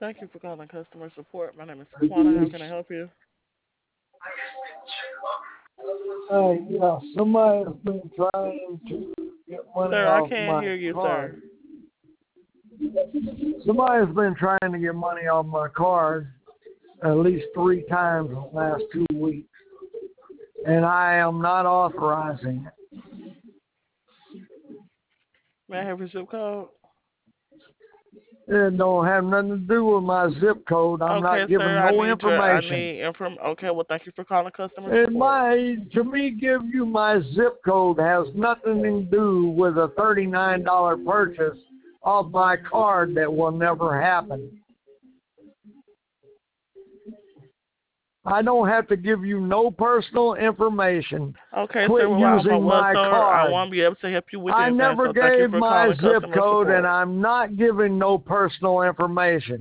Thank you for calling customer support. My name is Taquana. How can I help you? Yeah, somebody has been trying to get money Sir, I off can't my hear you, card. sir. Somebody has been trying to get money off my card at least 3 times in the last 2 weeks, and I am not authorizing it. May I have your zip code? It don't have nothing to do with my zip code. I'm Okay, not giving sir, I no need your, I information. need Okay, well, thank you for calling customer And support. to me, give you my zip code has nothing to do with a $39 purchase off my card that will never happen. I don't have to give you no personal information. Okay, sir, Quit well, I'm a using well, my sir, I card. won't be able to help you with I anything, never so thank you gave for my calling zip customer code, and support. I'm not giving no personal information.